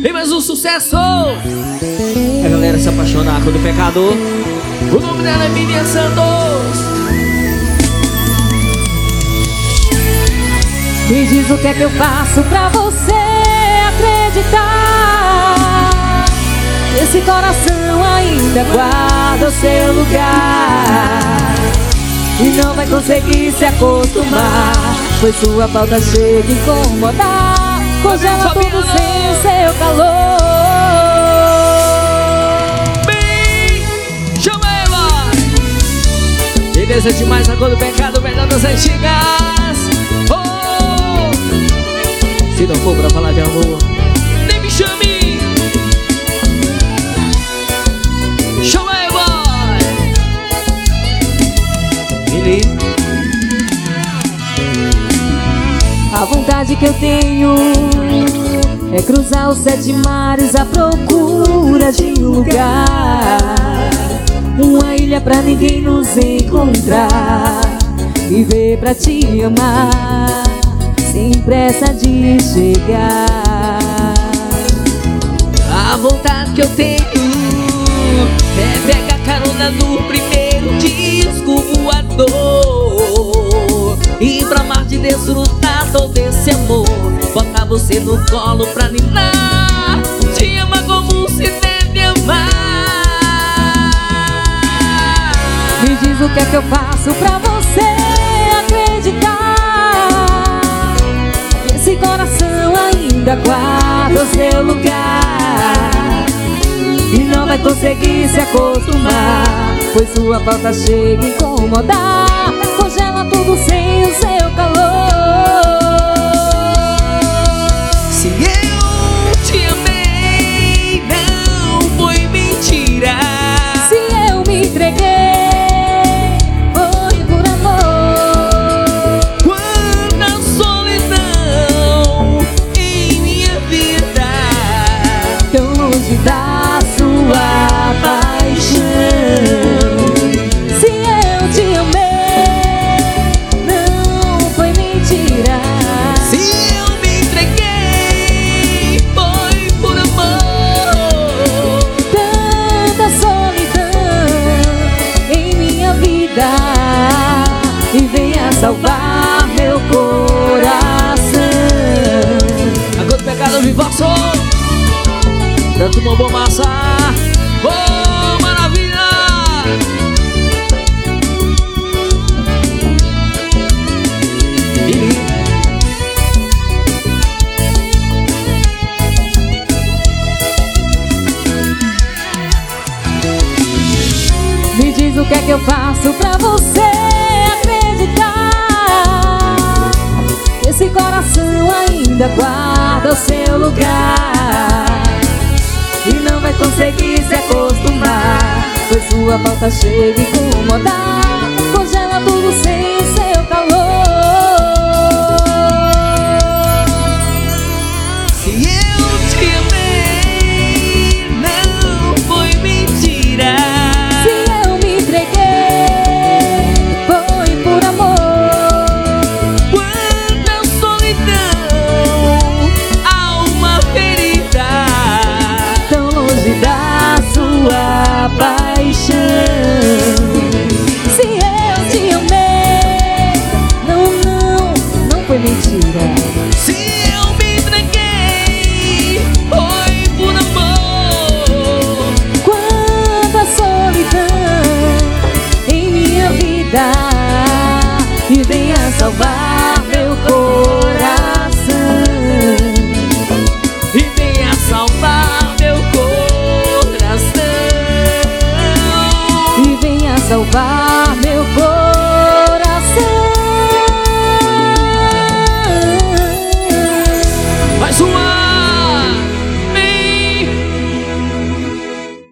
Tem mais um sucesso. A galera se apaixona quando o pecador. O nome dela é Miriam Santos. Me diz o que é que eu faço pra você acreditar. Esse coração ainda guarda o seu lugar e não vai conseguir se acostumar, pois sua falta chega a incomodar. Congela tudo sem o seu calor. Bem, chama ela. Beleza demais, a cor do pecado, verdade das antigas. Oh, se não for pra falar de amor, nem me chame. Chama ela. Beleza. A vontade que eu tenho é cruzar os 7 mares à procura de um lugar, uma ilha pra ninguém nos encontrar, viver pra te amar sem pressa de chegar. A vontade que eu tenho é pegar carona no primeiro disco voador, ir pra Marte desfrutar todo esse amor, botar você no colo pra ninar, te amar como se deve amar. Me diz o que é que eu faço pra você acreditar. Esse coração ainda guarda o seu lugar e não vai conseguir se acostumar, pois sua falta chega a incomodar. Congela tudo sem o seu calor. Se eu te amei, não foi mentira. Se eu me entreguei, foi por amor. Quanta solidão em minha vida, Tão longe da sua paixão. Se eu te amei, não foi mentira. se eu me entreguei, foi por amor. Tanta solidão em minha vida e venha salvar meu coração. Agora o pecado me passou, tanto uma boa massa. Oh, maravilha! Me diz o que é que eu faço pra você acreditar. Esse coração ainda guarda o seu lugar e não vai conseguir se acostumar, pois sua falta chega a incomodar. Congela tudo sem